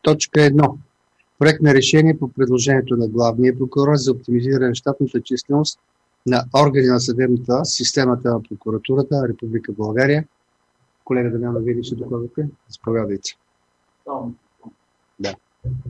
Точка 1. Проект на решение по предложението на главния прокурор за оптимизиране на щатната численост на органи на съдебната власт, системата на прокуратурата на Република България. Колега Дамянов, вие ли ще докладвате? Заповядайте. Да.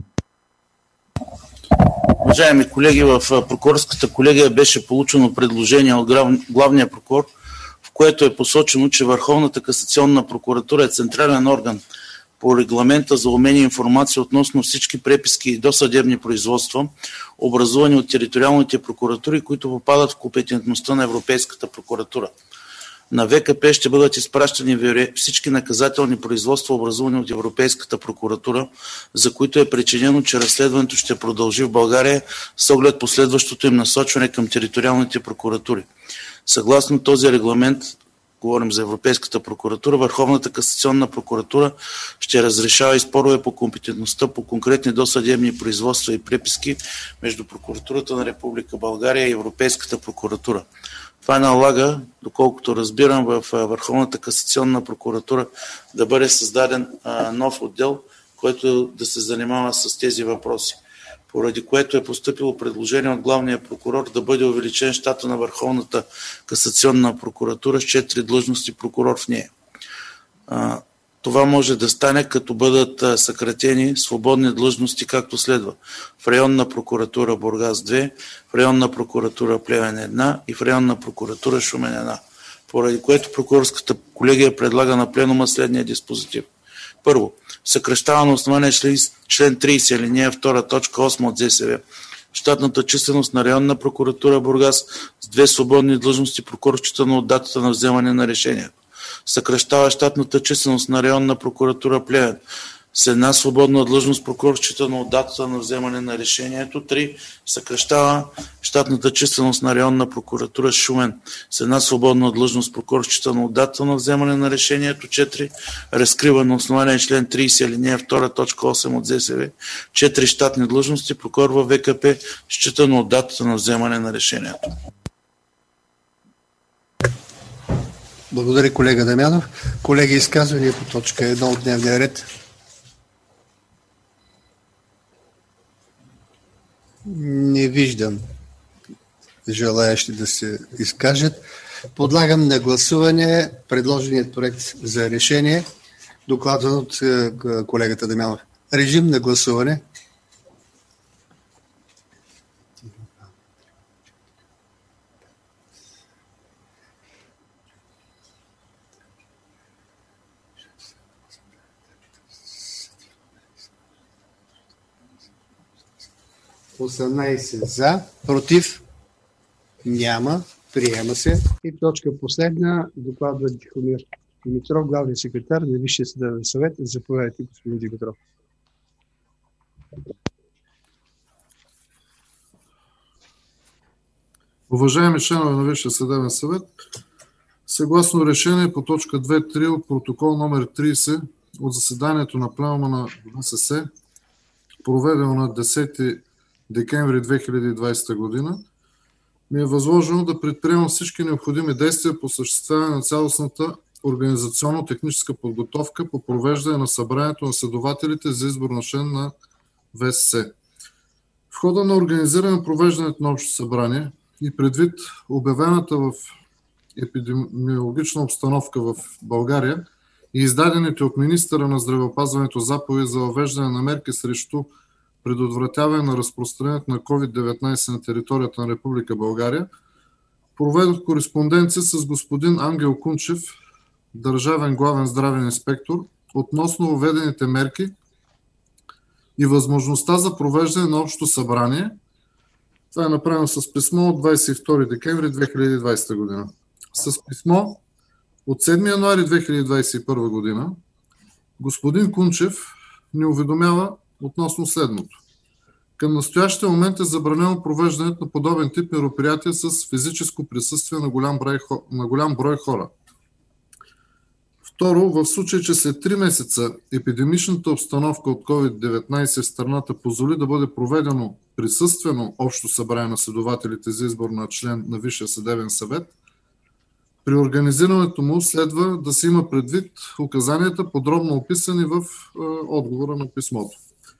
Уважаеми колеги, в прокурорската колегия беше получено предложение от главния прокурор, в което е посочено, че Върховната касационна прокуратура е централен орган по регламента за обмен и информация относно всички преписки и досъдебни производства, образувани от териториалните прокуратури, които попадат в компетентността на Европейската прокуратура. На ВКП ще бъдат изпращани всички наказателни производства, образувани от Европейската прокуратура, за които е причинено, че разследването ще продължи в България с оглед последващото им насочване към териториалните прокуратури. Съгласно този регламент, говорим за Европейската прокуратура, Върховната касационна прокуратура ще разрешава и спорове по компетентността по конкретни досъдебни производства и преписки между Прокуратурата на Република България и Европейската прокуратура. Това налага, доколкото разбирам, в Върховната касационна прокуратура да бъде създаден нов отдел, който да се занимава с тези въпроси. Поради което е поступило предложение от главния прокурор да бъде увеличен щата на Върховната касационна прокуратура с 4 длъжности прокурор в нея. Това може да стане, като бъдат съкратени свободни длъжности, както следва: в районна прокуратура Бургас 2, в районна прокуратура Плевен 1 и в районна прокуратура Шумен 1. Поради което прокурорската колегия предлага на пленума следния диспозитив. Първо, съкращава на основание член 30, алинея 2, точка 8 от ЗСВ щатната численост на районна прокуратура Бургас с 2 свободни длъжности прокурор, считано от датата на вземане на решението. Съкращава щатната численост на районна прокуратура Плевен с 1 свободна длъжност прокурор, считано от датата на вземане на решението. 3. Съкращава щатната численост на районна прокуратура Шумен с 1 свободна длъжност прокурор, считано от датата на вземане на решението. 4. Разкрива на основание член 30, алинея 2, точка 8 от ЗСВ 4 щатни длъжности прокурор във ВКП, считано от датата на вземане на решението. Благодаря, колега Дамянов. Колеги, изказвания по точка 1 от дневния ред? Не виждам желаящи да се изкажат. Подлагам на гласуване предложеният проект за решение, докладван от колегата Дамянов. Режим на гласуване. За, против няма, приема се. И точка последна, докладва Тихомир Димитров, главен секретар на Висшия съдебен съвет. Заповядайте, господин Димитров. Уважаеми членове на Висшия съдебен съвет, съгласно решение по точка 2.3 от протокол номер 30 от заседанието на пленума на ВСС, проведено на 10 декември 2020 година, ми е възложено да предприемам всички необходими действия по осъществяване на цялостната организационно-техническа подготовка по провеждане на събранието на следователите за избор на член на ВСС. В хода на организиране провеждането на общо събрание и предвид обявената в епидемиологична обстановка в България и издадените от министъра на здравеопазването заповеди за въвеждане на мерки срещу предотвратяване на разпространението на COVID-19 на територията на Република България, проведох кореспонденция с господин Ангел Кунчев, държавен главен здравен инспектор, относно въведените мерки и възможността за провеждане на общо събрание. Това е направено с писмо от 22 декември 2020 година. С писмо от 7 януари 2021 година господин Кунчев ни уведомява относно следното. Към настоящия момент е забранено провеждането на подобен тип мероприятия с физическо присъствие на голям брой хора. Второ, в случай, че след 3 месеца епидемичната обстановка от COVID-19 в страната позволи да бъде проведено присъствено общо събрание на следователите за избор на член на Висшия съдебен съвет, при организирането му следва да се има предвид указанията, подробно описани в отговора на писмото.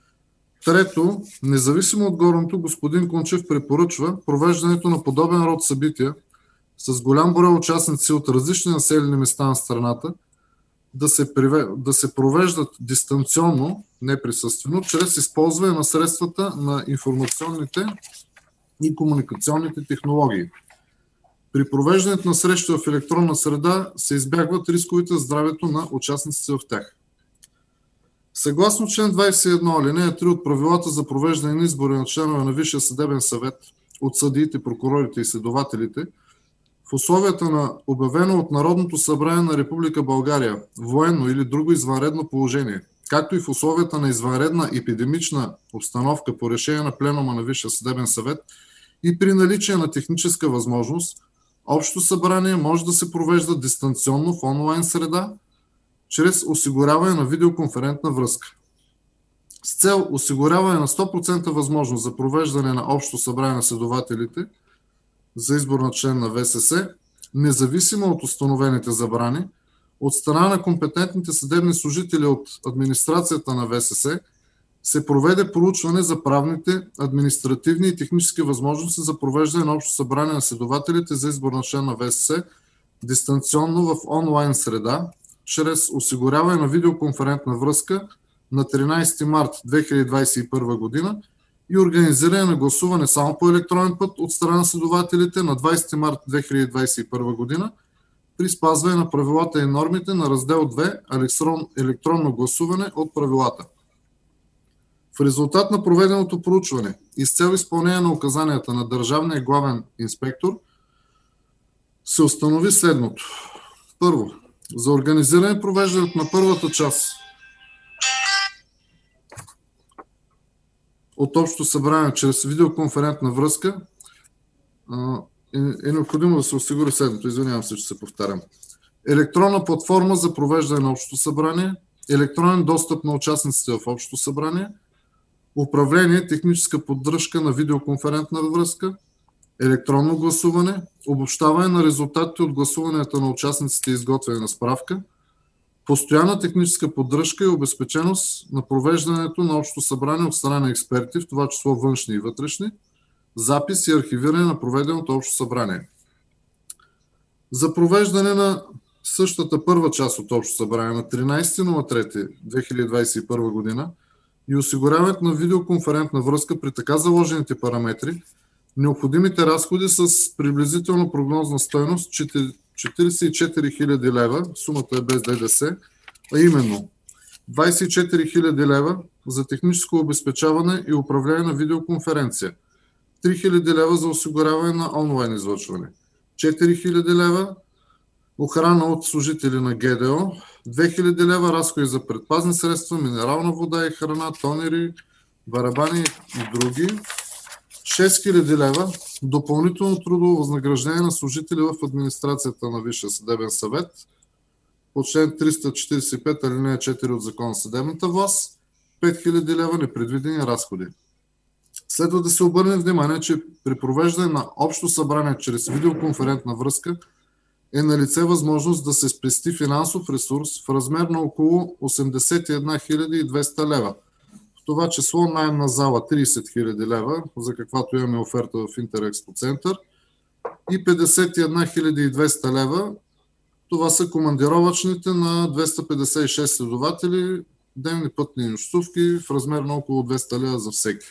Трето, независимо от горното, господин Кунчев препоръчва провеждането на подобен род събития с голям брой участници от различни населени места на страната да се провеждат дистанционно, неприсъствено, чрез използване на средствата на информационните и комуникационните технологии. При провеждането на срещи в електронна среда се избягват рисковете за здравето на участниците в тях. Съгласно член 21, алинея 3 от правилата за провеждане на избори на членове на Висшия съдебен съвет от съдиите, прокурорите и следователите, в условията на обявено от Народното събрание на Република България военно или друго извънредно положение, както и в условията на извънредна епидемична обстановка по решение на Пленума на Висшия съдебен съвет и при наличие на техническа възможност, Общото събрание може да се провежда дистанционно в онлайн среда, чрез осигуряване на видеоконферентна връзка. С цел осигуряване на 100% възможност за провеждане на Общо събрание на следователите за избор на член на ВСС, независимо от установените забрани, от страна на компетентните съдебни служители от администрацията на ВСС се проведе проучване за правните, административни и технически възможности за провеждане на Общо събрание на следователите за избор на член на ВСС дистанционно в онлайн среда, чрез осигуряване на видеоконферентна връзка на 13 март 2021 година и организиране на гласуване само по електронен път от страна на следователите на 20 март 2021 година при спазване на правилата и нормите на раздел 2 електронно гласуване от правилата. В резултат на проведеното проучване и с цел изпълнение на указанията на Държавния главен инспектор се установи следното. Първо, за организиране и провеждането на първата част от Общото събрание чрез видеоконферентна връзка е необходимо да се осигури следното. Извинявам се, че се повтарям. Електронна платформа за провеждане на Общото събрание, електронен достъп на участниците в Общото събрание, управление, техническа поддръжка на видеоконферентна връзка, електронно гласуване, обобщаване на резултатите от гласуването на участниците и изготвяне на справка, постоянна техническа поддръжка и обезпеченост на провеждането на Общото събрание от страна на експерти, в това число външни и вътрешни, запис и архивиране на проведеното Общо събрание. За провеждане на същата първа част от Общо събрание на 13.03.2021 година и осигуряването на видеоконферентна връзка при така заложените параметри, необходимите разходи с приблизително прогнозна стойност 44 000 лева, сумата е без ДДС, а именно 24 000 лева за техническо обезпечаване и управление на видеоконференция, 3 000 лева за осигуряване на онлайн излъчване, 4 000 лева охрана от служители на ГДО, 2 000 лева разходи за предпазни средства, минерална вода и храна, тонери, барабани и други, 6 000 лева допълнително трудово възнаграждение на служители в администрацията на Висшия съдебен съвет по член 345 алинея 4 от Закона за съдебната власт, 5 000 лева непредвидени разходи. Следва да се обърне внимание, че при провеждане на Общо събрание чрез видеоконферентна връзка е налице възможност да се спести финансов ресурс в размер на около 81 200 лева. В това число наем на зала 30 000 лева, за каквато имаме оферта в Интерекспо център, и 51 200 лева. Това са командировачните на 256 следователи, дневни пътни нощувки в размер на около 200 лева за всеки.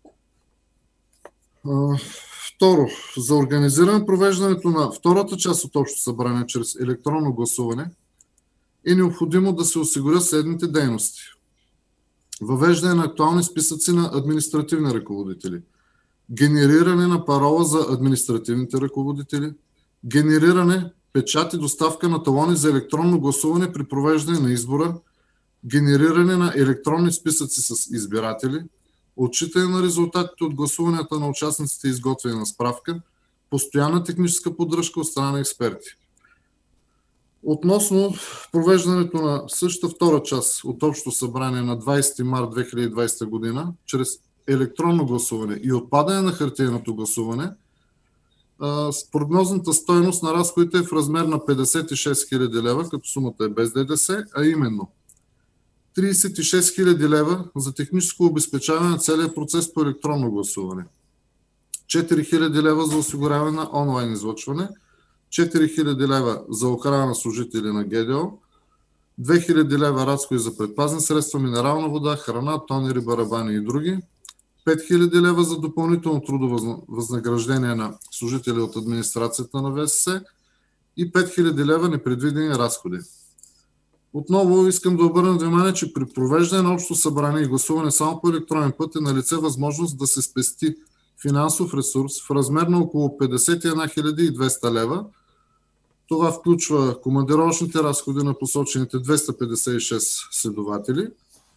Второ, за организиране провеждането на втората част от Общо събрание чрез електронно гласуване е необходимо да се осигурят следните дейности. Въвеждане на актуални списъци на административни ръководители, генериране на парола за административните ръководители, генериране, печат и доставка на талони за електронно гласуване при провеждане на избора, генериране на електронни списъци с избиратели, отчитане на резултатите от гласуванията на участниците и изготвяне на справка, постоянна техническа поддръжка от страна на експерти. Относно провеждането на същата втора част от Общото събрание на 20 март 2020 година, чрез електронно гласуване и отпадане на хартиеното гласуване, с прогнозната стойност на разходите е в размер на 56 000 лева, като сумата е без ДДС, а именно 36 000 лева за техническо обезпечаване на целия процес по електронно гласуване. 4 000 лева за осигуряване на онлайн излъчване. 4 000 лева за охрана на служители на ГДО. 2 000 лева разходи за предпазни средства, минерална вода, храна, тонери, барабани и други. 5 000 лева за допълнително трудово възнаграждение на служители от администрацията на ВСС и 5 000 лева непредвидени разходи. Отново искам да обърна внимание, че при провеждане на общо събрание и гласуване само по електронен път е налице възможност да се спести финансов ресурс в размер на около 51 200 лева. Това включва командировъчните разходи на посочените 256 следователи.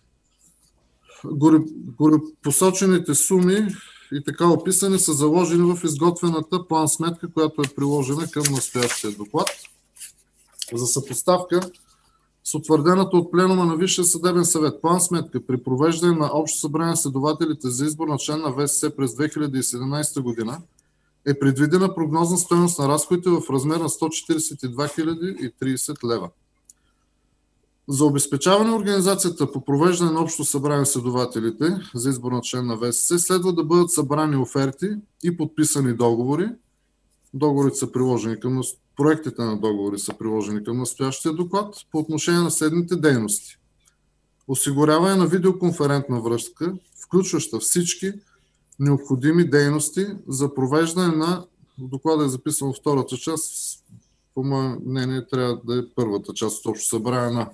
Посочените суми и така описани са заложени в изготвената план-сметка, която е приложена към настоящия доклад. За съпоставка с утвърдената от пленума на Висшия съдебен съвет план-сметка при провеждане на общо събрание на следователите за избор на член на ВСС през 2017 година е предвидена прогнозна стойност на разходите в размер на 142 030 лева. За обезпечаване организацията по провеждане на общо събрание на следователите за избор на член на ВСС следва да бъдат събрани оферти и подписани договори. Договорите са приложени към проектите на договори са приложени към настоящия доклад по отношение на следните дейности. Осигуряване на видеоконферентна връзка, включваща всички необходими дейности за провеждане на, в доклада е записано втората част, по мое мнение трябва да е първата част от общо събрание на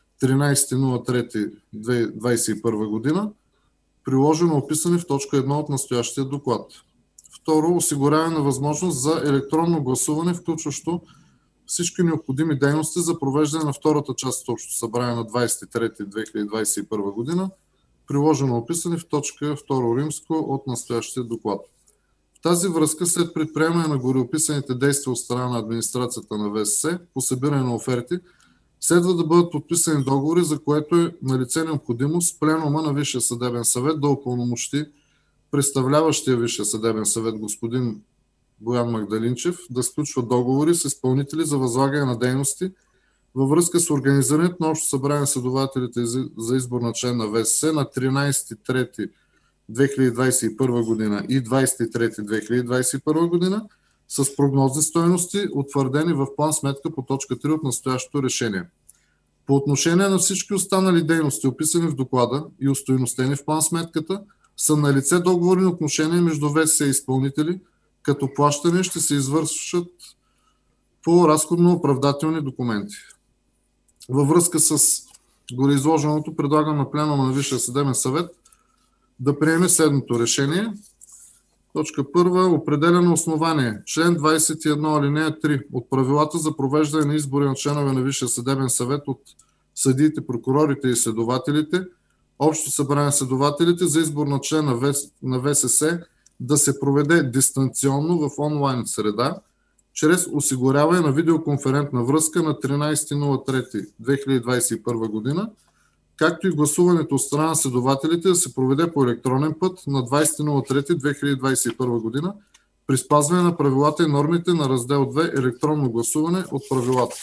13.03.2021 година, приложено описане в точка 1 от настоящия доклад. Второ, осигуряване на възможност за електронно гласуване, включващо всички необходими дейности за провеждане на втората част от общо събрание на 23.2021 година, приложено описане в точка 2 римско от настоящия доклад. В тази връзка, след предприемане на гореописаните действия от страна на администрацията на ВСС по събиране на оферти, следва да бъдат подписани договори, за което е налице необходимост пленума на Висшия съдебен съвет да упълномощи представляващия Висшия съдебен съвет господин Боян Магдалинчев да сключва договори с изпълнители за възлагане на дейности във връзка с организирането на общо събрание на следователите за избор на член на ВСС на 13.03.2021 година и 20.03.2021 година с прогнозни стойности, утвърдени в план сметка по точка 3 от настоящото решение. По отношение на всички останали дейности, описани в доклада и устойностени в план сметката, са налице договорни отношения между ВСС и изпълнители, като плащане ще се извършват по разходно-оправдателни документи. Във връзка с гореизложеното предлагам на пленума на Висшия съдебен съвет да приеме следното решение. Точка 1. Определя на основание член 21 алинея 3 от правилата за провеждане на избори на членове на Висшия съдебен съвет от съдиите, прокурорите и следователите, общо събрание на следователите за избор на член на ВСС да се проведе дистанционно в онлайн среда, чрез осигуряване на видеоконферентна връзка на 13.03.2021 година, както и гласуването от страна на следователите да се проведе по електронен път на 20.03.2021 година при спазване на правилата и нормите на раздел 2 електронно гласуване от правилата.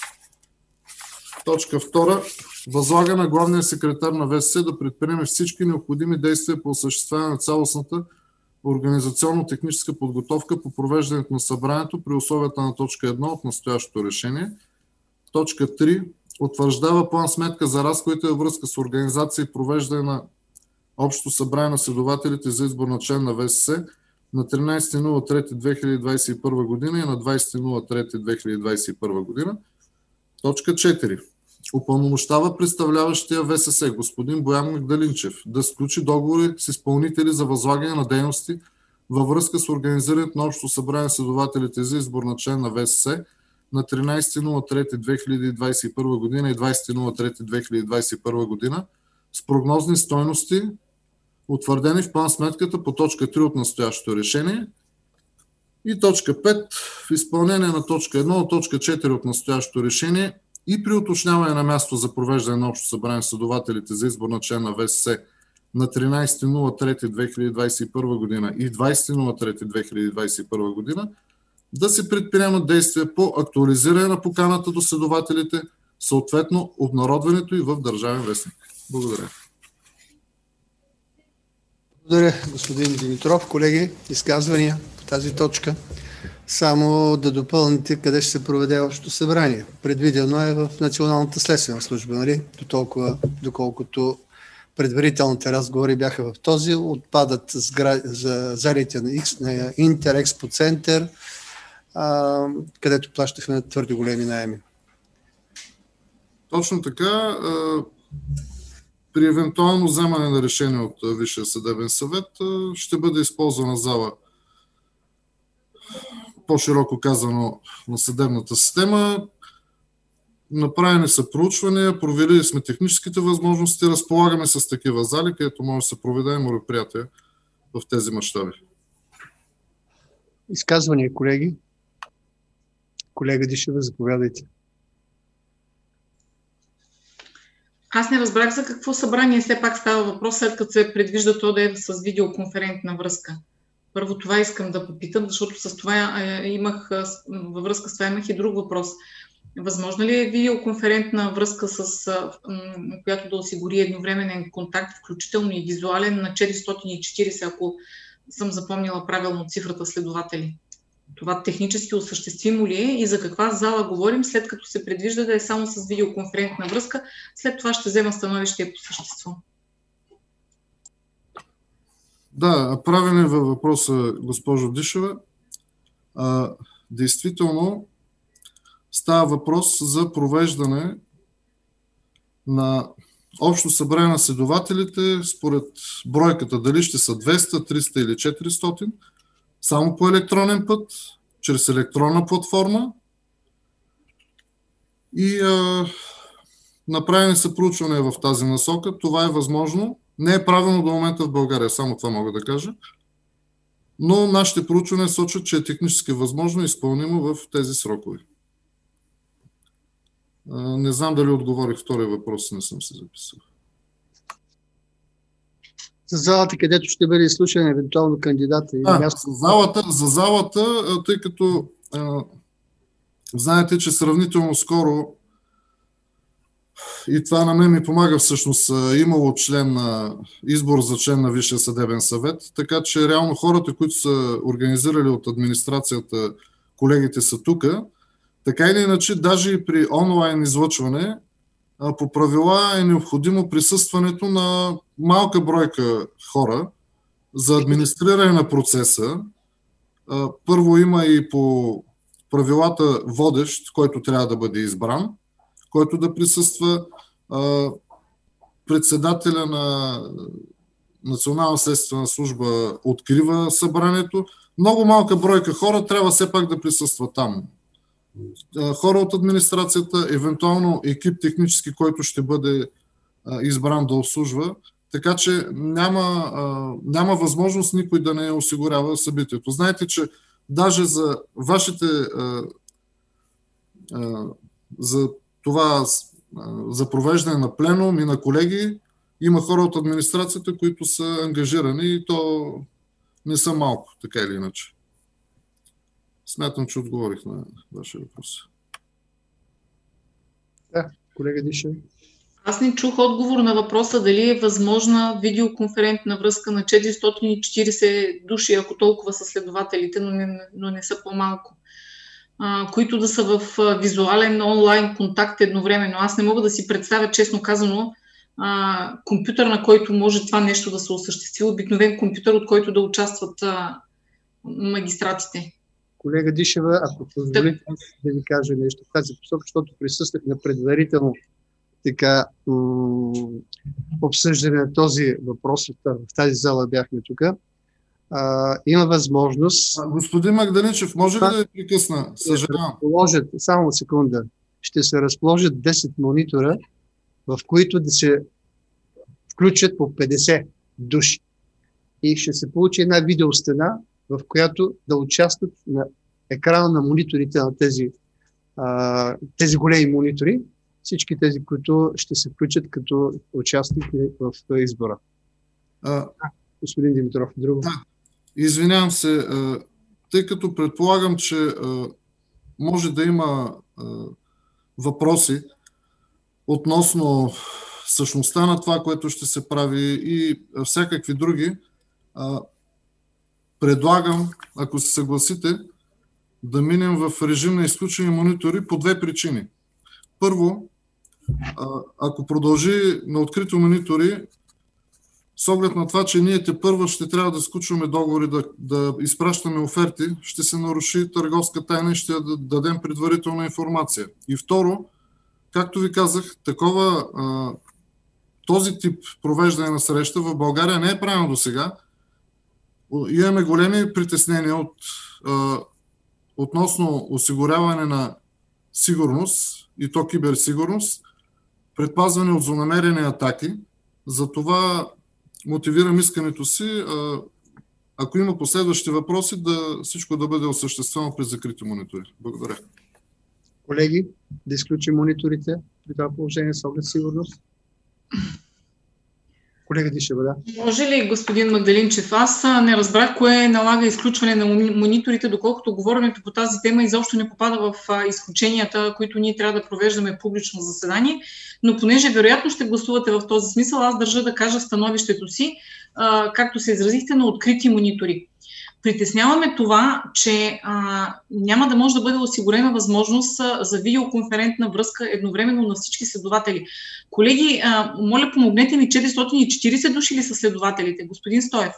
Точка 2. Възлага на главния секретар на ВСС да предприеме всички необходими действия по осъществяване на цялостната организационно-техническа подготовка по провеждането на събранието при условията на точка 1 от настоящото решение. Точка 3. Утвърждава план сметка за разходите във връзка с организация и провеждане на общо събрание на следователите за избор на член на ВСС на 13.03.2021 година и на 20.03.2021 година. Точка 4. Упълномощава представляващия ВСС господин Боян Магдалинчев да сключи договори с изпълнители за възлагане на дейности във връзка с организирането на общо събрание на следователите за избор на член на ВСС на 13.03.2021 година и 20.03.2021 година с прогнозни стойности, утвърдени в план сметката по точка 3 от настоящото решение. И точка 5. В изпълнение на точка 1 от точка 4 от настоящото решение и при уточняване на място за провеждане на общо събрание на следователите за избор на член на ВСС на 13.03.2021 година и 20.03.2021 година да се предприемат действия по актуализиране на поканата до следователите, съответно обнародването и в Държавен вестник. Благодаря. Благодаря, господин Димитров. Колеги, изказвания по тази точка? Само да допълните къде ще се проведе общото събрание. Предвидено е в Националната следствена служба, нали? Доколкото предварителните разговори бяха в този, отпадат за залите на Интерекспо център, където плащахме твърде големи наеми. Точно така. При евентуално вземане на решение от Висшия съдебен съвет ще бъде използвана зала, по-широко казано, на съдебната система. Направени са проучвания, проверили сме техническите възможности, разполагаме с такива зали, където може да се проведе мероприятие в тези мащаби. Изказвания, колеги? Колега Дишева, заповядайте. Аз не разбрах за какво събрание все пак става въпрос, след като се предвижда то да е с видеоконферентна връзка. Първо това искам да попитам, защото с това във връзка с това имах и друг въпрос. Възможно ли е видеоконферентна връзка, която да осигури едновременен контакт, включително и визуален, на 440, ако съм запомнила правилно цифрата следователи? Това технически осъществимо ли е и за каква зала говорим, след като се предвижда да е само с видеоконферентна връзка? След това ще взема становище по същество. Да, правилен във въпроса, госпожо Дишева. Действително става въпрос за провеждане на общо събрание на следователите според бройката, дали ще са 200, 300 или 400, само по електронен път, чрез електронна платформа и направени са проучвания в тази насока. Това е възможно. Не е правилно до момента в България, само това мога да кажа. Но нашите проучвания сочат, че е технически възможно и изпълнимо в тези срокове. Не знам дали отговорих втория въпрос, не съм се записал. За залата, където ще бъде изслушан евентуално кандидата. За залата, тъй като знаете, че сравнително скоро и това на мен ми помага всъщност, имало избор за член на Висшия съдебен съвет, така че реално хората, които са организирали от администрацията, колегите са тук. Така или иначе, даже и при онлайн излъчване, по правила е необходимо присъстването на малка бройка хора за администриране на процеса. Първо има и по правилата водещ, който трябва да бъде избран, който да присъства. Председателя на Национална следствена служба открива събранието. Много малка бройка хора трябва все пак да присъства там. Хора от администрацията, евентуално екип технически, който ще бъде избран да обслужва, така че няма възможност никой да не осигурява събитието. Знаете, че даже за вашите за провеждане на пленум и на колеги има хора от администрацията, които са ангажирани и то не са малко, така или иначе. Смятам, че отговорих на вашия въпрос. Да, колега Дишев. Аз не чух отговор на въпроса дали е възможна видеоконферентна връзка на 440 души, ако толкова са следователите, но не са по-малко, които да са в визуален онлайн контакт едновременно. Аз не мога да си представя, честно казано, компютър, на който може това нещо да се осъществи, обикновен компютър, от който да участват магистратите. Колега Дишева, ако позволите да ви кажа нещо в тази посока, защото присъствах на предварително обсъждане на този въпрос, в тази зала бяхме тук. Има възможност... Господин Магдалинчев, може ли да ви прекъсна? Съжалявам. Само секунда. Ще се разположат 10 монитора, в които да се включат по 50 души. И ще се получи една видеостена, в която да участват на екрана на мониторите на тези големи монитори, всички тези, които ще се включат като участник в избора. Господин Димитров, друго. Извинявам се, тъй като предполагам, че може да има въпроси относно същността на това, което ще се прави и всякакви други, предлагам, ако се съгласите, да минем в режим на изключени монитори по две причини. Първо, ако продължи на открито монитори, с оглед на това, че ние тепърва ще трябва да сключваме договори, да изпращаме оферти, ще се наруши търговска тайна и ще дадем предварителна информация. И второ, както ви казах, този тип провеждане на среща в България не е правено до сега. Имаме големи притеснения относно осигуряване на сигурност и то киберсигурност, предпазване от злонамерени атаки. Затова мотивирам искането си, ако има последващи въпроси, всичко да бъде осъществено през закрити монитори. Благодаря. Колеги, да изключим мониторите при това положение с оглед сигурност. Колега Дишева, да. Може ли, господин Магдалинчев, аз не разбрах кое налага изключване на мониторите, доколкото говоренето по тази тема изобщо не попада в изключенията, които ние трябва да провеждаме публично заседание, но понеже вероятно ще гласувате в този смисъл, аз държа да кажа становището си, както се изразихте, на открити монитори. Притесняваме това, че няма да може да бъде осигурена възможност за видеоконферентна връзка едновременно на всички следователи. Колеги, моля, помогнете ми, 440 души ли са следователите? Господин Стоев?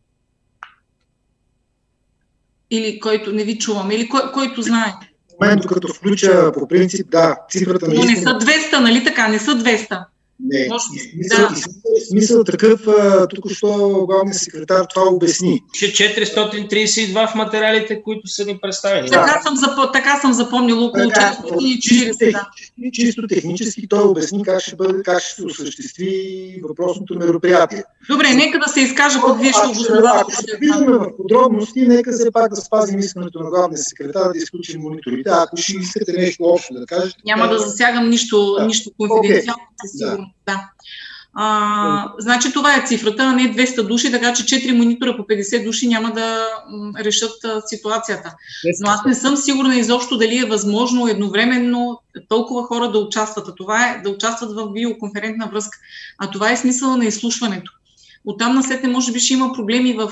Или който не ви чувам, или който знае? В момента, като включа по принцип, да, цифрата наистина... Но не са 200, нали така? Не са 200. Не, смисъл такъв, току-що главният секретар това обясни. Че 432 в материалите, които са ни представени. Така съм запомнил около 440. Чисто технически той обясни как ще се осъществи въпросното мероприятие. Добре, нека да се изкажа как вие ще обосновавате. Ако ще влизаме в подробности, нека все пак да спазим искането на главния секретар да изключим мониторите. Ако ще искате нещо общо да кажете... Няма да засягам нищо конфиденциално. Да. Значи това е цифрата, а не 200 души, така че 4 монитора по 50 души няма да решат ситуацията. Но аз не съм сигурна изобщо дали е възможно едновременно толкова хора да участват. А това е да участват в видеоконферентна връзка. А това е смисъла на изслушването. Оттам насетне може би ще има проблеми в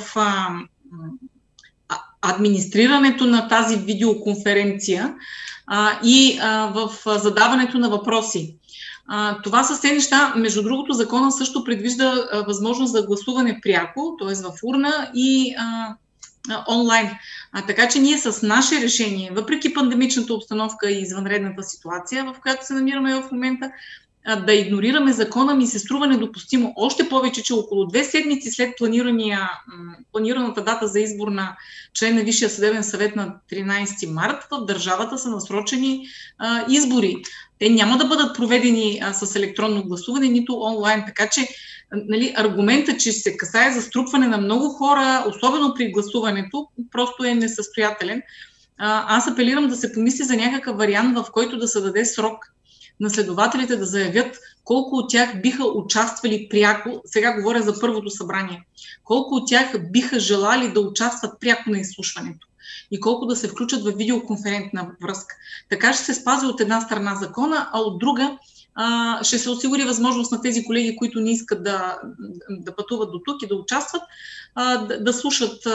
администрирането на тази видеоконференция и в задаването на въпроси. Това са все неща. Между другото, закона също предвижда възможност за гласуване пряко, т.е. в урна и онлайн. Така че ние с наше решение, въпреки пандемичната обстановка и извънредната ситуация, в която се намираме в момента, да игнорираме закона ми се струва недопустимо. Още повече, че около 2 седмици след планираната дата за избор на член на Висшия съдебен съвет на 13 март, в държавата са насрочени избори. Те няма да бъдат проведени с електронно гласуване, нито онлайн. Така че аргументът, че се касае за струпване на много хора, особено при гласуването, просто е несъстоятелен. Аз апелирам да се помисли за някакъв вариант, в който да се даде срок на следователите да заявят колко от тях биха участвали пряко, сега говоря за първото събрание, колко от тях биха желали да участват пряко на изслушването и колко да се включат в видеоконферентна връзка. Така ще се спази от една страна закона, а от друга ще се осигури възможност на тези колеги, които не искат да пътуват до тук и да участват, да слушат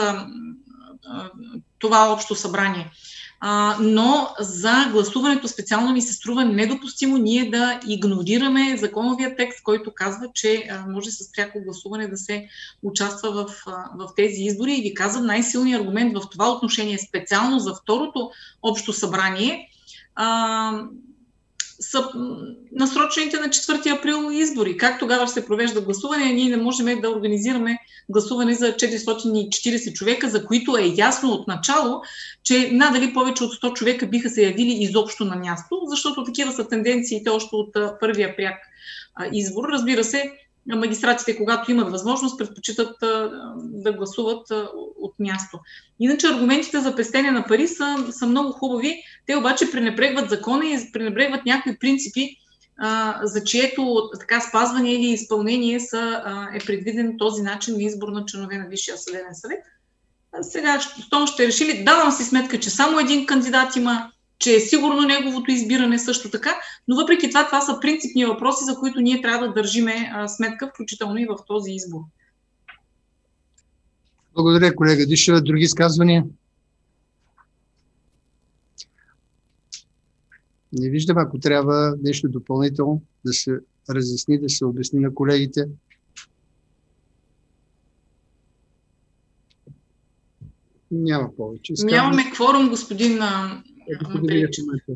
това общо събрание. Но за гласуването специално ми се струва недопустимо ние да игнорираме законовия текст, който казва, че може с пряко гласуване да се участва в тези избори. И ви казвам, най-силният аргумент в това отношение, специално за второто общо събрание, са насрочените на 4 април избори. Как тогава ще се провежда гласуване? Ние не можем да организираме гласуване за 440 човека, за които е ясно от начало, че надали повече от 100 човека биха се явили изобщо на място, защото такива са тенденциите още от първия пряк избор. Разбира се, магистратите, когато имат възможност, предпочитат да гласуват от място. Иначе аргументите за пестене на пари са много хубави, те обаче пренебрегват закона и пренебрегват някакви принципи, за чието така спазване или изпълнение е предвиден този начин на избор на членове на Висшия съдебен съвет. Сега, щом ще решили, давам си сметка, че само един кандидат има, че е сигурно неговото избиране също така, но въпреки това са принципни въпроси, за които ние трябва да държиме сметка, включително и в този избор. Благодаря, колега Дишева. Други изказвания? Не виждам, ако трябва нещо допълнително да се разясни, да се обясни на колегите. Няма повече. Нямаме кворум, господин Магдалинчев.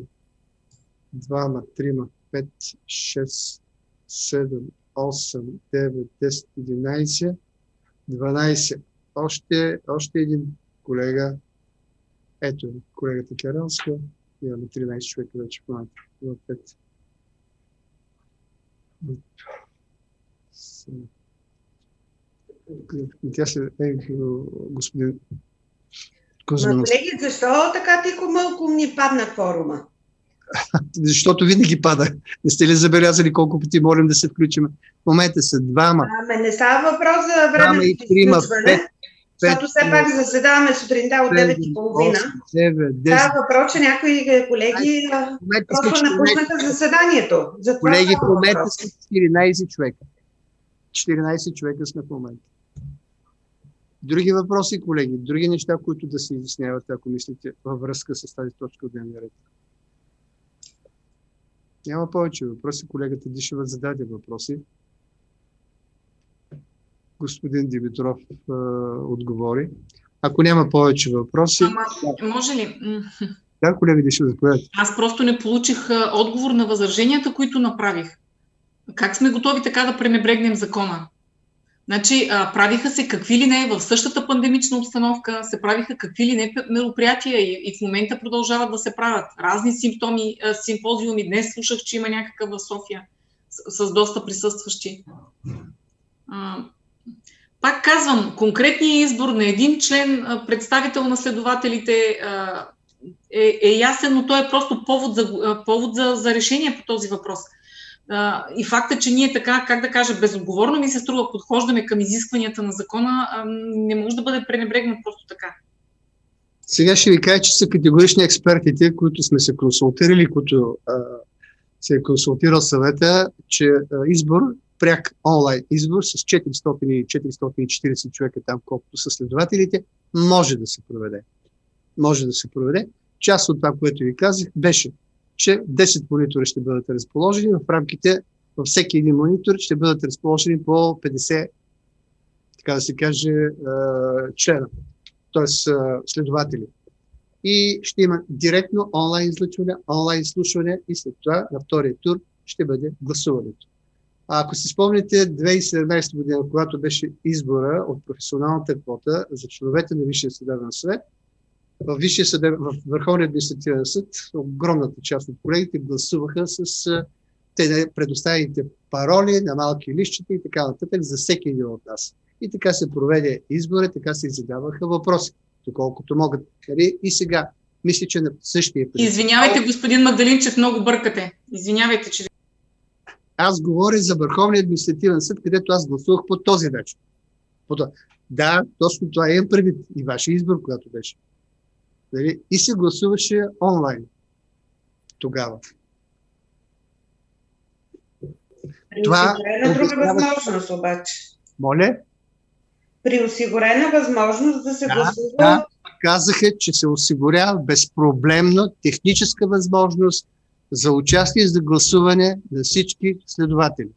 2, 3, 5, 6, 7, 8, 9, 10, 11, 12. Още един колега. Ето, колегата Керанска. Имаме 13 човека вече в момента. 5. Тя се господин Кузманов. Колеги, защо така тихо мълко ни падна кворума? Защото винаги пада. Не сте ли забелязали колко пъти молим да се включим? В момента са двама. Не става въпрос за време за изключване, защото все пак заседаваме сутринта от 9:30. Става въпрос, че някои колеги просто напуснаха заседанието. Колеги, в момента са 14 човека. 14 човека сме в момента. Други въпроси, колеги? Други неща, които да се изясняват, ако мислите, във връзка с тази точка от дневния ред? Няма повече въпроси. Колегата Дишева зададе въпроси. Господин Димитров отговори. Ако няма повече въпроси... Може ли? Да, колега Дишева, заповядайте. Аз просто не получих отговор на възраженията, които направих. Как сме готови така да пренебрегнем закона? Значи, правиха се какви ли не в същата пандемична обстановка, се правиха какви ли не мероприятия и в момента продължават да се правят. Разни симпозиуми. Днес слушах, че има някакъв в София с доста присъстващи. Пак казвам, конкретният избор на един член, представител на следователите е ясен, но той е просто повод за решение по този въпрос. И факта, че ние така, как да кажа, безотговорно ми се струва, подхождаме към изискванията на закона, не може да бъде пренебрегнат просто така. Сега ще ви кажа, че са категорични експертите, които сме се консултирали, които се е консултирал съвета, че избор, пряк онлайн избор с 400 или 440 човека там, колкото са следователите, може да се проведе. Може да се проведе. Част от това, което ви казах, беше, че 10 монитора ще бъдат разположени в рамките, във всеки един монитор ще бъдат разположени по 50, така да се каже, члена, т.е. следователи. И ще има директно онлайн излъчване, онлайн слушване и след това на втория тур ще бъде гласуването. Ако си спомните 2017 година, когато беше избора от професионалната квота за членовете на Висшия съдебен съвет, в Върховния административен съд огромната част от колегите гласуваха с предоставените пароли на малки листчета и така нататък за всеки един от нас. И така се проведе избора, така се задаваха въпроси, доколкото могат. И сега, мисля, че на същия принцип. Извинявайте, господин Магдалинчев, много бъркате. Извинявайте, че... Аз говоря за Върховния административен съд, където аз гласувах по този начин. Да, точно това имам предвид и вашия избор, когато беше. И се гласуваше онлайн тогава. При осигурена друга възможност обаче. Моля? При осигурена възможност да се гласува... Да, казаха, че се осигурява безпроблемно техническа възможност за участие за гласуване на всички следователи.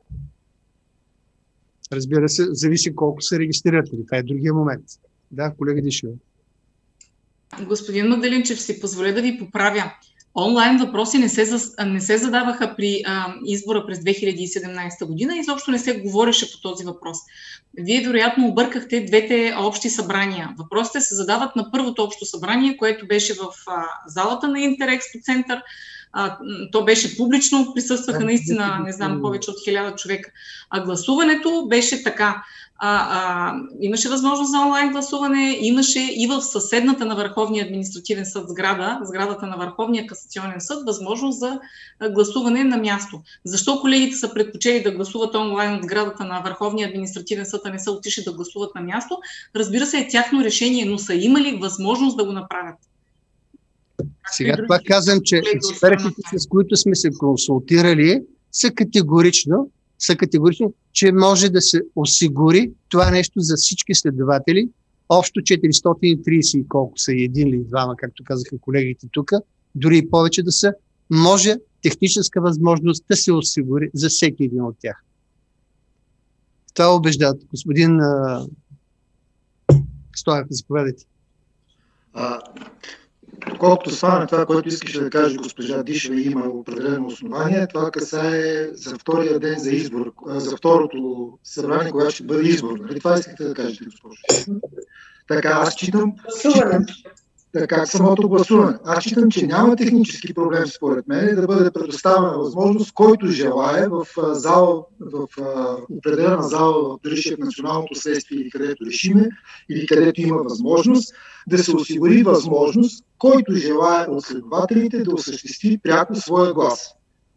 Разбира се, зависи колко са регистрирани. Това е другия момент. Да, колега Дишева. Господин Магдалинчев, си позволя да ви поправя. Онлайн въпроси не се задаваха при избора през 2017 година и изобщо не се говореше по този въпрос. Вие вероятно объркахте двете общи събрания. Въпросите се задават на първото общо събрание, което беше в залата на Интерекспо център. То беше публично, присъстваха наистина, не знам, повече от 1000 човека. А гласуването беше така. Имаше възможност за онлайн гласуване, имаше и в съседната на Върховния административен съд сградата на Върховния касационен съд, възможност за гласуване на място. Защо колегите са предпочели да гласуват онлайн от сградата на Върховния административен съд, а не са отишли да гласуват на място? Разбира се, е тяхно решение, но са имали възможност да го направят. Сега това казвам, че експертите, с които сме се консултирали, са категорично, че може да се осигури това нещо за всички следователи. Общо 430 и колко са, един или двама, както казаха колегите тук, дори и повече да са, може техническа възможност да се осигури за всеки един от тях. Това убеждават. Господин Стоев, заповядайте. Колкото стане това, което искаше да каже госпожа Дишева, има определено основание. Това касае за втория ден за избор, за второто събрание, когато ще бъде избор. Нали? Това искате да кажете, госпожо. Така, аз считам, така, самото гласуване. Аз считам, че няма технически проблем, според мен, да бъде предоставена възможност, който желае в определена зала, дори в Националното следствие или където решиме, или където има възможност, да се осигури възможност, който желае от следователите да осъществи пряко своя глас.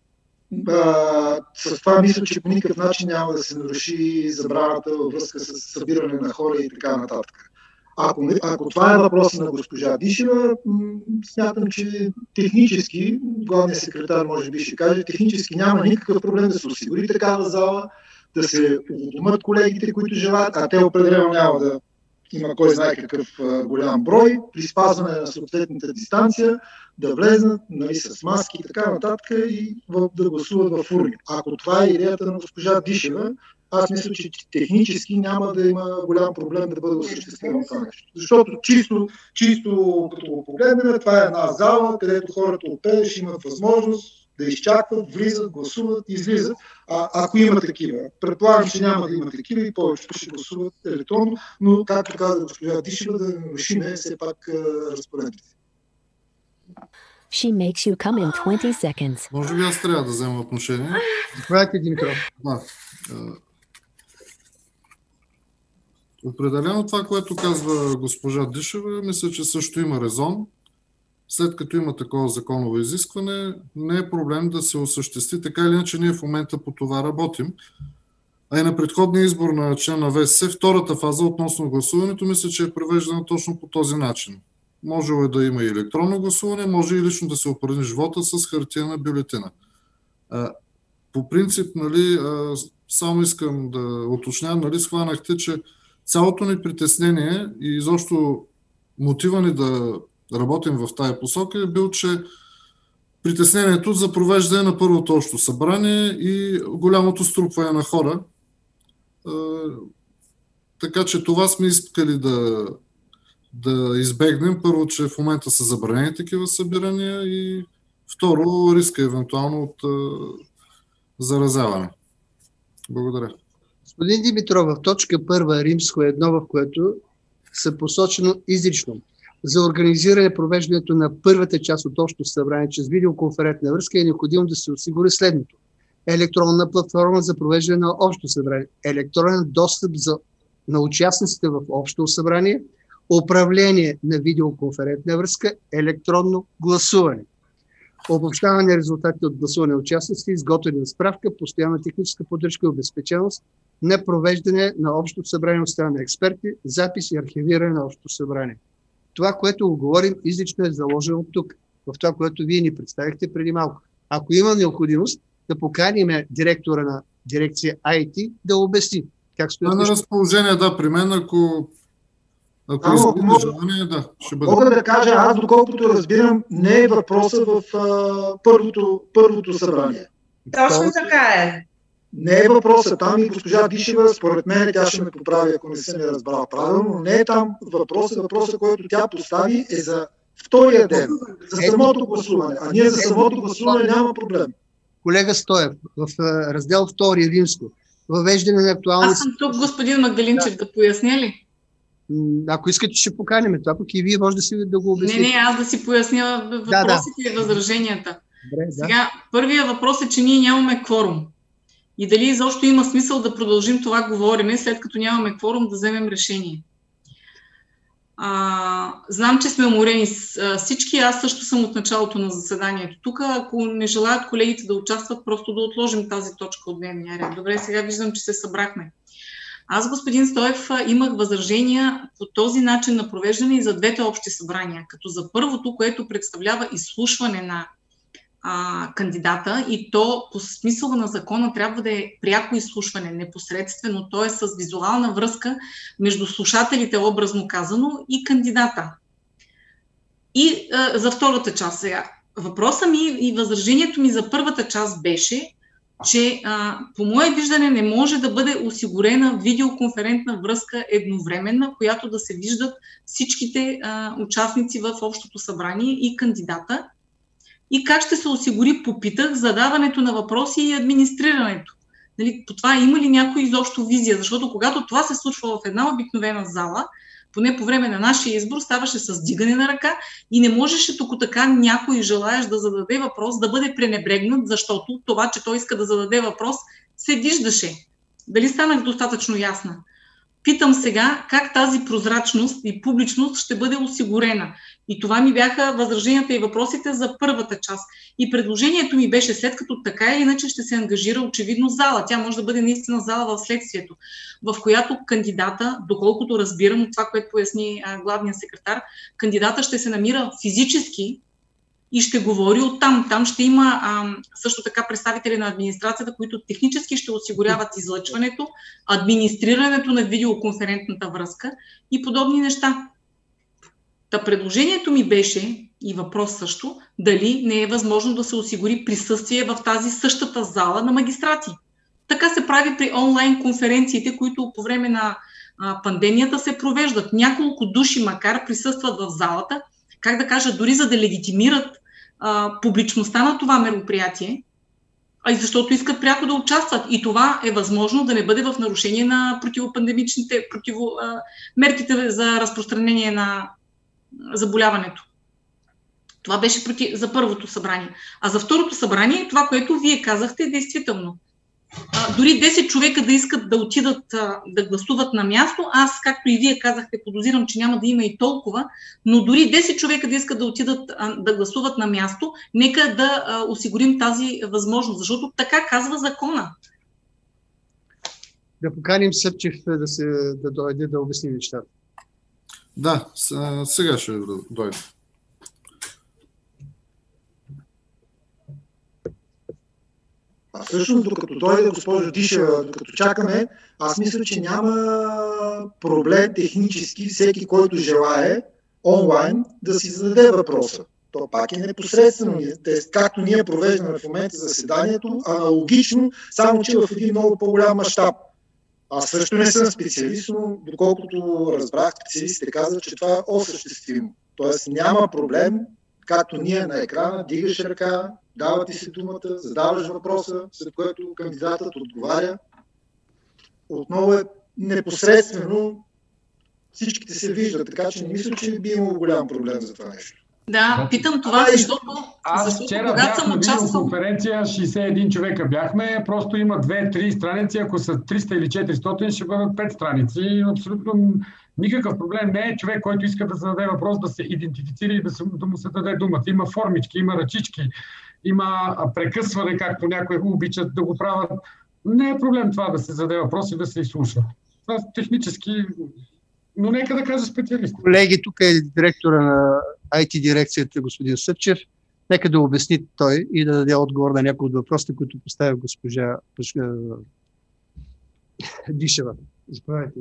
С това мисля, че по никакъв начин няма да се наруши забраната във връзка с събиране на хора и така нататък. Ако това е въпрос на госпожа Дишева, смятам, че технически, главният секретар може би ще каже, технически няма никакъв проблем да се осигури такава зала, да се уведомят колегите, които желаят, а те определено няма да има кой знае какъв голям брой, при спазване на съответната дистанция, да влезнат, нали, с маски и така нататък и да гласуват в урни. Ако това е идеята на госпожа Дишева, аз мисля, че технически няма да има голям проблем да бъде осъществено това нещо. Защото чисто като го погледнем, това е една зала, където хората от ПЕД имат възможност да изчакват, влизат, гласуват, излизат. Ако има такива. Предполагам, че няма да има такива и повечето ще гласуват електронно, но както каза госпожа Дишева, да нарушиме все пак разпоредбите. She makes you come in 20 seconds. Може би аз трябва да взема отношение. Заповядайте, Димитров. Определено това, което казва госпожа Дишева, мисля, че също има резон. След като има такова законово изискване, не е проблем да се осъществи. Така или иначе, ние в момента по това работим. А и на предходния избор на член на ВСС, втората фаза относно гласуването, мисля, че е провеждана точно по този начин. Може да има и електронно гласуване, може и лично да се упражниш вота с хартиена бюлетина. По принцип, нали, само искам да уточня, нали, схванахте, че цялото ни притеснение и изобщо мотива ни да работим в тая посока е бил, че притеснението за провеждане на първото общо събрание и голямото струпване на хора. Така че това сме искали да избегнем. Първо, че в момента са забранени такива събирания и второ, риска евентуално от заразяване. Благодаря. Господин Димитров, в точка 1 римско 1, в което са посочено изрично за организиране провеждането на първата част от общото събрание чрез видеоконферентна връзка е необходимо да се осигури следното. Електронна платформа за провеждане на общо събрание, електронен достъп на участниците в общото събрание, управление на видеоконферентна връзка, електронно гласуване. Обобщаване резултатите от гласуване на участниците, изготвяне на справка, постоянна техническа поддръжка и обезпеченост на провеждане на общото събрание от страна на експерти, запис и архивиране на общото събрание. Това, което говорим, изрично е заложено тук, в това, което вие ни представихте преди малко. Ако има необходимост, да поканим директора на дирекция IT да обясни как стоят. На разположение, да, при мен, ако изпълните желание, да, ще бъде. Мога да кажа, аз доколкото разбирам, не е въпроса в първото събрание. Точно така е. Не е въпросът там и госпожа Дишева, според мен, тя ще ме поправи, ако не съм я разбрала правилно, не е там въпросът, който тя постави е за втория ден, за самото гласуване. А ние за самото гласуване няма проблем. Колега Стоев, в раздел 2 римско, въвеждане на актуални... Аз съм тук, господин Магдалинчев, да поясня ли? Ако искате, ще поканим това, пък и вие може да го обясните. Не, аз да си поясня въпросите и възраженията. Добре, да. Сега, първият въпрос е, че ние нямаме кворум. И дали изобщо има смисъл да продължим това говорене, след като нямаме кворум да вземем решение. Знам, че сме уморени всички, аз също съм от началото на заседанието. Тук, ако не желаят колегите да участват, просто да отложим тази точка от дневния ред. Добре, сега виждам, че се събрахме. Аз, господин Стоев, имах възражения по този начин на провеждане и за двете общи събрания. Като за първото, което представлява изслушване на кандидата, и то по смисъла на закона трябва да е пряко изслушване, непосредствено, т.е. с визуална връзка между слушателите, образно казано, и кандидата. И за втората част сега. Въпросът ми и възражението ми за първата част беше, че по мое виждане не може да бъде осигурена видеоконферентна връзка едновременна, която да се виждат всичките участници в общото събрание и кандидата. И как ще се осигури, попитах, задаването на въпроси и администрирането. Нали, по това има ли някой изобщо визия? Защото когато това се случва в една обикновена зала, поне по време на нашия избор, ставаше с дигане на ръка и не можеше тук така някой желаещ да зададе въпрос да бъде пренебрегнат, защото това, че той иска да зададе въпрос, се виждаше. Дали станах достатъчно ясна? Питам сега как тази прозрачност и публичност ще бъде осигурена. И това ми бяха възраженията и въпросите за първата част. И предложението ми беше, след като така или иначе ще се ангажира очевидно зала. Тя може да бъде наистина зала в следствието, в която кандидата, доколкото разбирам от това, което поясни главният секретар, кандидата ще се намира физически и ще говори оттам. Там ще има също така представители на администрацията, които технически ще осигуряват излъчването, администрирането на видеоконферентната връзка и подобни неща. Та предложението ми беше, и въпрос също, дали не е възможно да се осигури присъствие в тази същата зала на магистрати. Така се прави при онлайн конференциите, които по време на пандемията се провеждат. Няколко души макар присъстват в залата, как да кажа, дори за да легитимират публичността на това мероприятие, а и защото искат пряко да участват. И това е възможно да не бъде в нарушение на противопандемичните мерките за разпространение на заболяването. Това беше за първото събрание. А за второто събрание, това, което вие казахте, е действително. Дори 10 човека да искат да отидат да гласуват на място, аз, както и вие казахте, подозирам, че няма да има и толкова, но дори 10 човека да искат да отидат да гласуват на място, нека да осигурим тази възможност, защото така казва закона. Да поканим Съпчев да дойде да обясни нещата. Да, сега ще дойде. А всъщност, докато дойде госпожо Дишева, докато чакаме, аз мисля, че няма проблем технически всеки, който желае онлайн да си зададе въпроса. То пак е непосредствено. Както ние провеждаме в момента заседанието, аналогично, само че в един много по-голям мащаб. Аз също не съм специалист, но доколкото разбрах, специалистите казват, че това е осъществимо. Тоест няма проблем, както ние на екрана, дигаш ръка, дава ти се думата, задаваш въпроса, след което кандидатът отговаря. Отново е непосредствено, всичките се виждат, така че не мисля, че би имало голям проблем за това нещо. Да, питам това, защото вчера бях на видеоконференция, 61 човека бяхме, просто има 2-3 страници, ако са 300 или 400, ще бъдат 5 страници. Абсолютно никакъв проблем не е човек, който иска да зададе въпрос, да се идентифицира и да му се даде думата. Има формички, има ръчички, има прекъсване, както някои обичат да го правят. Не е проблем това да се зададе въпрос и да се изслуша. Това технически, но нека да кажа специалист. Колеги, тук е директора на IT дирекцията, господин Съпчев. Нека да обясни той и да даде отговор на някои от въпросите, които поставя госпожа Дишева. Заповядайте.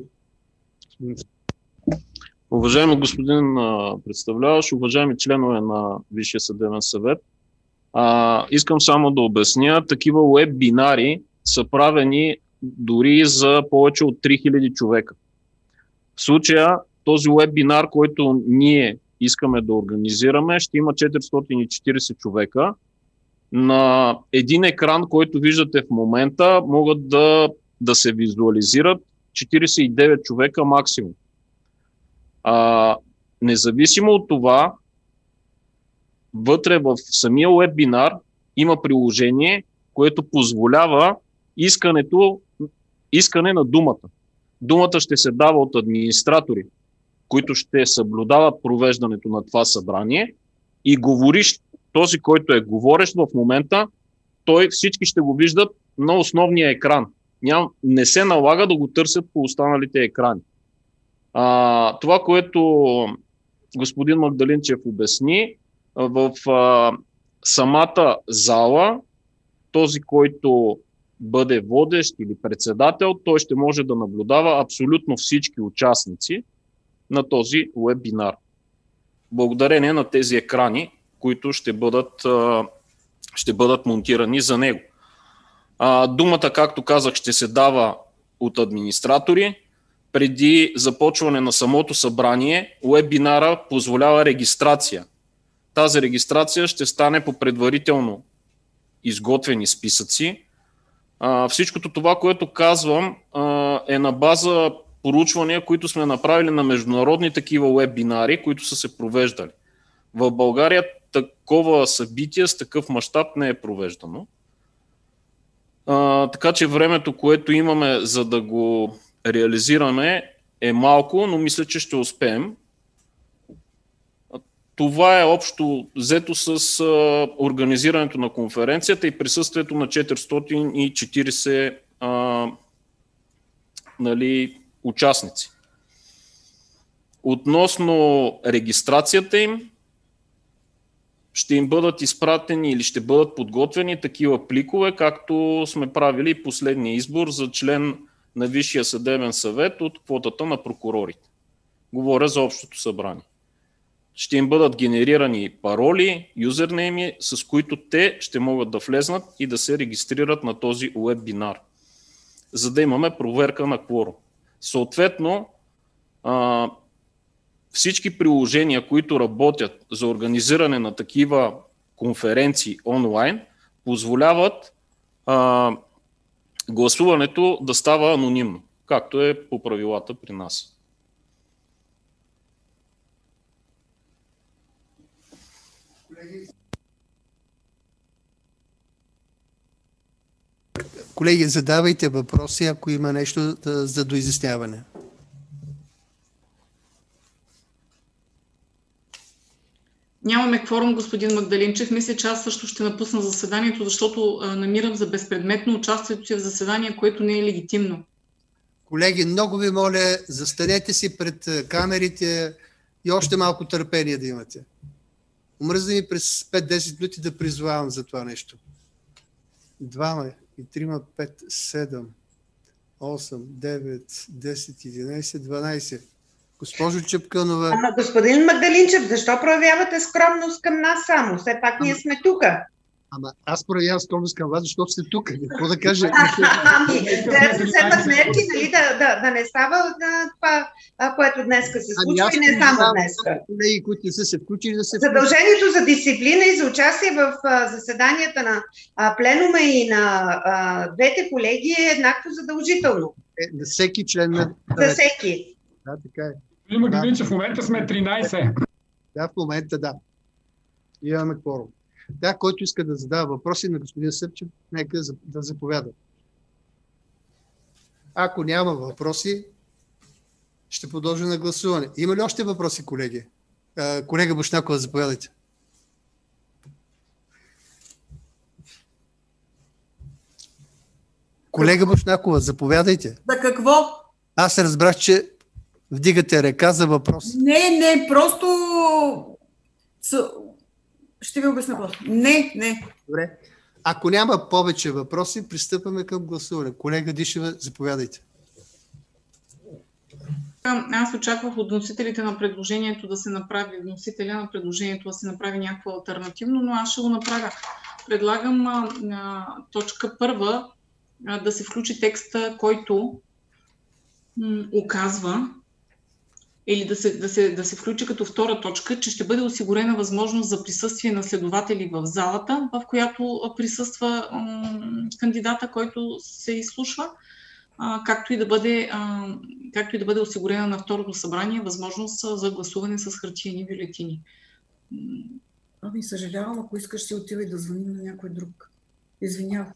Уважаеми господин представляващ, уважаеми членове на Висшия съдебен съвет, искам само да обясня, такива уеб-бинари са правени дори за повече от 3000 човека. В случая този уеб-бинар, който ние искаме да организираме, ще има 440 човека. На един екран, който виждате в момента, могат да се визуализират 49 човека максимум. Независимо от това, вътре в самия уеб-бинар има приложение, което позволява искане на думата. Думата ще се дава от администратори, които ще съблюдават провеждането на това събрание, и говориш, този, който е говорещ в момента, всички ще го виждат на основния екран. не се налага да го търсят по останалите екрани. Това, което господин Магдалинчев обясни, в самата зала, този, който бъде водещ или председател, той ще може да наблюдава абсолютно всички участници на този вебинар. Благодарение на тези екрани, които ще бъдат монтирани за него. Думата, както казах, ще се дава от администратори. Преди започване на самото събрание, вебинара позволява регистрация. Тази регистрация ще стане по предварително изготвени списъци. Всичкото това, което казвам, е на база проучвания, които сме направили на международни такива вебинари, които са се провеждали. В България такова събитие с такъв мащаб не е провеждано. Така че времето, което имаме за да го реализираме, е малко, но мисля, че ще успеем. Това е общо взето с организирането на конференцията и присъствието на 440 участници. Относно регистрацията им, ще им бъдат изпратени или ще бъдат подготвени такива пликове, както сме правили последния избор за член на Висшия съдебен съвет от квотата на прокурорите. Говоря за общото събрание. Ще им бъдат генерирани пароли, юзернейми, с които те ще могат да влезнат и да се регистрират на този вебинар, за да имаме проверка на кворум. Съответно, всички приложения, които работят за организиране на такива конференции онлайн, позволяват гласуването да става анонимно, както е по правилата при нас. Колеги, задавайте въпроси, ако има нещо за доизясняване. Нямаме кворум, господин Магдалинчев. Мисля, че аз също ще напусна заседанието, защото намирам за безпредметно участието си в заседание, което не е легитимно. Колеги, много ви моля, застанете си пред камерите и още малко търпение да имате. Омръзна ми през 5-10 минути да призовавам за това нещо. 2, 3, 5, 7, 8, 9, 10, 11, 12. Госпожо Чепкънова... Ама господин Магдалинчев, защо проявявате скромност към нас само? Все пак ние сме тук. Ама аз проявявам скромност към вас, защото сте тук. Какво да кажа? Трябва да се вземат мерки, нали, да не става това, което днеска се случва и не само днеска. Колеги, които не са се включили, да се... Задължението за дисциплина и за участие в заседанията на пленума и на двете колеги е еднакво задължително. На всеки член на... За всеки. Да, така е. Има да. Че в момента сме 13. Да, в момента да. Имаме кворум. Да, който иска да задава въпроси на господин Сърчев, нека да заповяда. Ако няма въпроси, ще продължа на гласуване. Има ли още въпроси, колеги? Колега Бушнакова, заповядайте. Колега Бушнакова, заповядайте. За какво? Аз разбрах, че вдигате ръка за въпрос. Не, просто... Ще ви обясня просто. Не. Добре. Ако няма повече въпроси, пристъпваме към гласуване. Колега Дишева, заповядайте. Аз очаквах от вносителите на предложението да се направи, вносителя на предложението да се направи някакво алтернативно, но аз ще го направя. Предлагам точка 1 да се включи текста, който указва, или да се включи като втора точка, че ще бъде осигурена възможност за присъствие на следователи в залата, в която присъства кандидата, който се изслушва, както и да бъде осигурена на второто събрание възможност за гласуване с хартиени бюлетини. Ами, съжалявам, ако искаш си отива и да звъним на някой друг. Извинявам.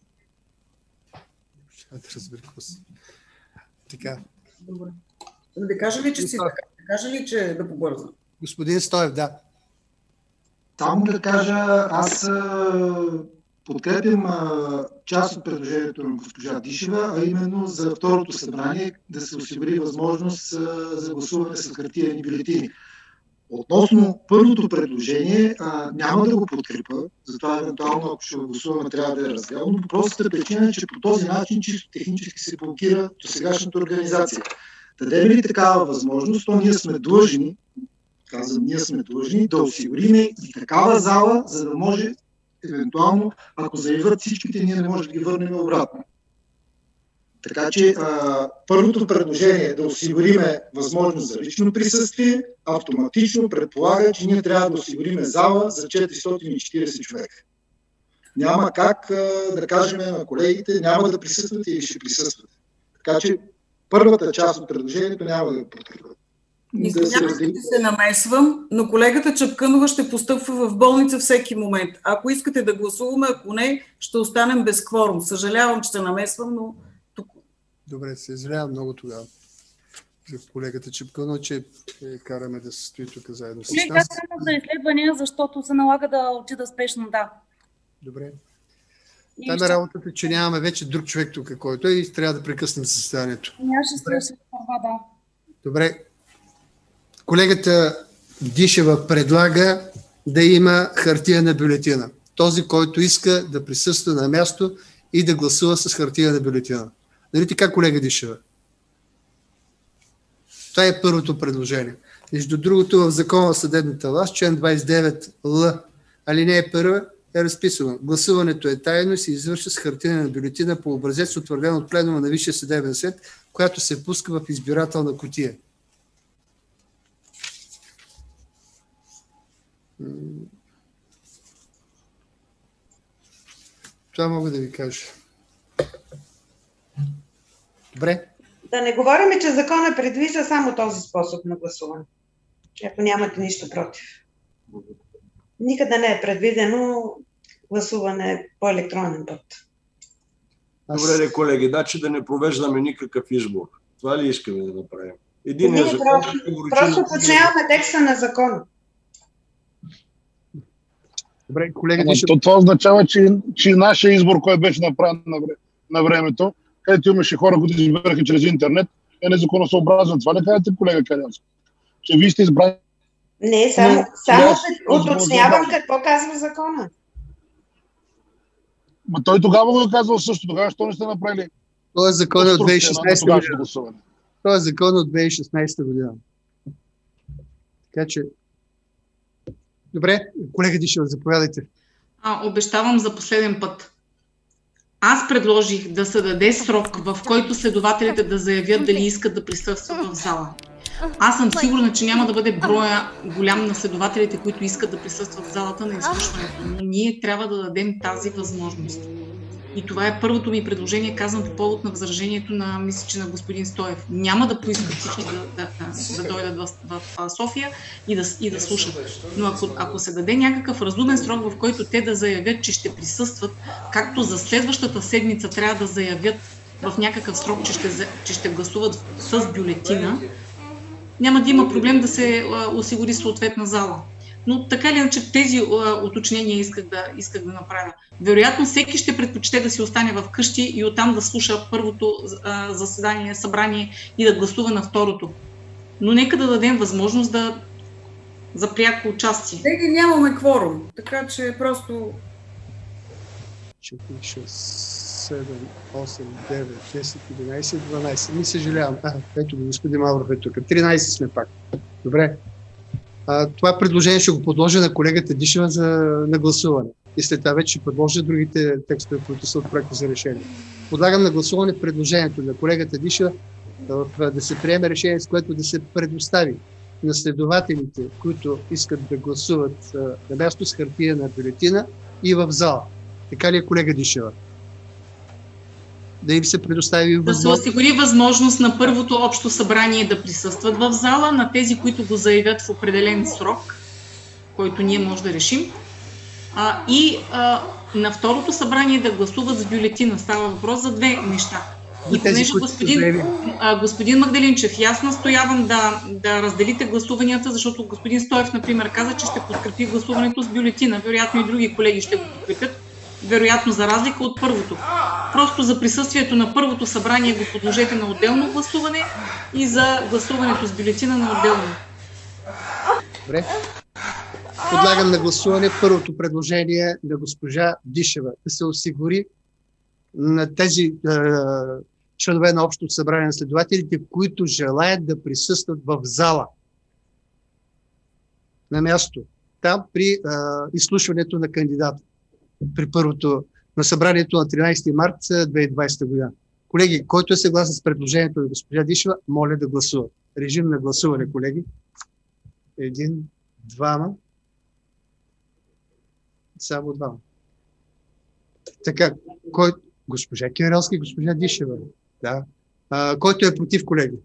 Така. Добре. Да кажа ли, че си така? Да кажа ли, че да побързам? Господин Стоев, да. Само да кажа, аз подкрепям част от предложението на госпожа Дишева, а именно за второто събрание да се осигури възможност за гласуване с хартиени бюлетини. Относно първото предложение, няма да го подкрепа, затова евентуално, ако ще гласуваме, трябва да е разделно, по простата причина, че по този начин чисто технически се блокира досегашната организация. Дадем ли такава възможност, то ние сме длъжни да осигурим и такава зала, за да може евентуално, ако заявят всичките, ние не можем да ги върнем обратно. Така че първото предложение е да осигуриме възможност за лично присъствие, автоматично предполага, че ние трябва да осигуриме зала за 440 човека. Няма как да кажем на колегите, няма да присъствате или ще присъствате. Така че първата част от предложението няма да подкрепят. Извинявайте, се намесвам, но колегата Чапкънова ще постъпва в болница всеки момент. Ако искате да гласуваме, ако не, ще останем без кворум. Съжалявам, че се намесвам, но тук. Добре, се извинявам много тогава за колегата Чапкънова, че караме да се стои тук заедно с нас. Аз трябва за изследвания, защото се налага да отида спешно, да. Добре. Там е работата, че нямаме вече друг човек тук, който и трябва да прекъснем състоянието. Аз ще слушам това, да. Добре. Колегата Дишева предлага да има хартиена бюлетина. Този, който иска да присъства на място и да гласува с хартиена бюлетина. Нали така, колега Дишева? Това е първото предложение. Между другото, в Закона за съдебната власт, член 29Л, алинея 1 е разписано. Гласуването е тайно и се извършва с хартиена бюлетина по образец, утвърден от пленума на Висшия съдебен съвет, която се пуска в избирателна кутия. Това мога да ви кажа. Добре. Да не говорим, че законът предвижда само този способ на гласуване. Ако нямате нищо против. Никъде не е предвидено гласуване по електронен път. Добре, колеги, че да не провеждаме никакъв избор. Това ли искаме да направим? Просто уточняваме текста на закона. Добре, колеги, това означава, че нашия избор, който беше направен на времето, където имаше хора, които избираха чрез интернет, е незаконосъобразен. Това ли казвате, колега Карянски? Че вие сте избрали... Не, само уточнявам какво казва закона. Той тогава го е казал също. Тогава що не сте направили? Това е закон от 2016 година. Това е закон от 2016 година. Така че... Добре, колега Дишева, заповядайте. Обещавам за последен път. Аз предложих да се даде срок, в който следователите да заявят дали искат да присъстват в зала. Аз съм сигурна, че няма да бъде броя голям на следователите, които искат да присъстват в залата на изслушването, но ние трябва да дадем тази възможност. И това е първото ми предложение, казвам по повод на възражението на, мисля, че на господин Стоев. Няма да поискат всички да дойдат в София и да слушат. Но ако се даде някакъв разумен срок, в който те да заявят, че ще присъстват, както за следващата седмица трябва да заявят в някакъв срок, че ще гласуват с бюлетина, няма да има проблем да се осигури съответна зала. Но така или иначе тези уточнения исках да направя. Вероятно всеки ще предпочете да си остане в къщи и оттам да слуша първото заседание, събрание и да гласува на второто. Но нека да дадем възможност за пряко участие. Сега нямаме кворум, така че просто... 4, 6, 7, 8, 9, 10, 11, 12. Не съжалявам. Ето го, господин Мавров е тук. 13 сме пак. Добре. Това предложение ще го подложа на колегата Дишева на гласуване. И след това вече ще подложа другите текстове, които са от проекта за решение. Подлагам на гласуване предложението на колегата Дишева да се приеме решение, с което да се предостави на следователите, които искат да гласуват на място с хартиена бюлетина и в зала. Така ли е, колега Дишева? Да им се предостави възможност. Да се осигури възможност на първото общо събрание да присъстват в зала, на тези, които го заявят в определен срок, който ние може да решим, и на второто събрание да гласуват с бюлетина. Става въпрос за две неща. И понеже господин Магдалинчев, аз настоявам да разделите гласуванията, защото господин Стоев, например, каза, че ще подкрепи гласуването с бюлетина. Вероятно и други колеги ще го подкрепят. вероятно за разлика от първото. Просто за присъствието на първото събрание го подложете на отделно гласуване и за гласуването с бюлетина на отделно. Добре. Подлагам на гласуване първото предложение на госпожа Дишева да се осигури на тези членове на Общото събрание на следователите, които желаят да присъстват в зала на място, там при изслушването на кандидата, при първото на събранието на 13 март 2020 година. Колеги, който е съгласен с предложението на госпожа Дишева, моля да гласува. Режим на гласуване, колеги. 1, 2, само 2. Така, госпожа Кирилски, госпожа Дишева. Да. Който е против, колеги?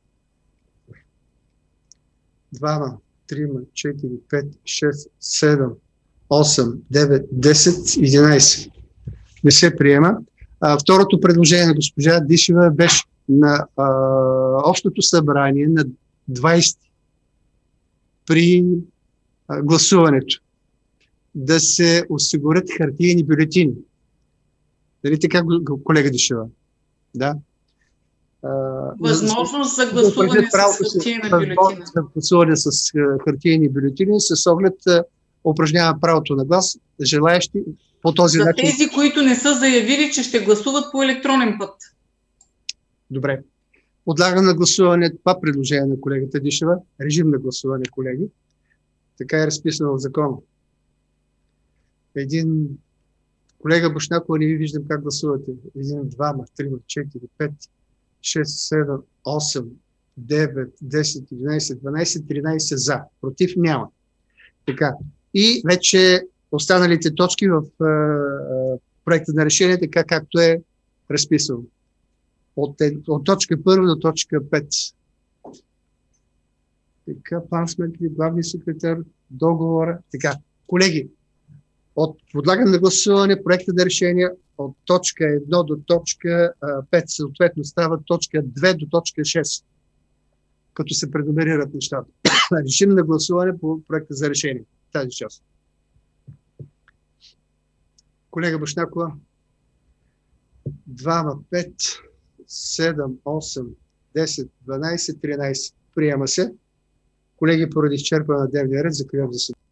2, 3, 4, 5, 6, 7, 8, 9, 10, 11. Не се приема. Второто предложение на госпожа Дишева беше на Общото събрание на 20 при гласуването да се осигурят хартиени бюлетини. Дали така, колега Дишева? Да. Възможност за гласуване с хартиена бюлетина. За гласуване с хартиени бюлетини с оглед упражнява правото на глас, желаещи по този начин. За тези, които не са заявили, че ще гласуват по електронен път. Добре. Подлагам на гласуване това предложение на колегата Дишева. Режим на гласуване, колеги. Така е разписано в закона. Един колега Бошнакова, не ви виждам как гласувате. 1, 2, 3, 4, 5, 6, 7, 8, 9, 10, 11, 12, 13 за. Против няма. Така. И вече останалите точки в проекта на решение, така както е разписано. От точка 1 до точка 5. Така, план сметки, главни секретар, договора. Така, колеги, подлагам на гласуване проекта на решение от точка 1 до точка 5, съответно става точка 2 до точка 6, като се преномерират нещата. Решим на гласуване по проекта за решение. Тази част. Колега Бошнакова. 2, 5, 7, 8, 10, 12, 13. Приема се. Колеги, поради изчерпване на дневния ред, закривам заседанието.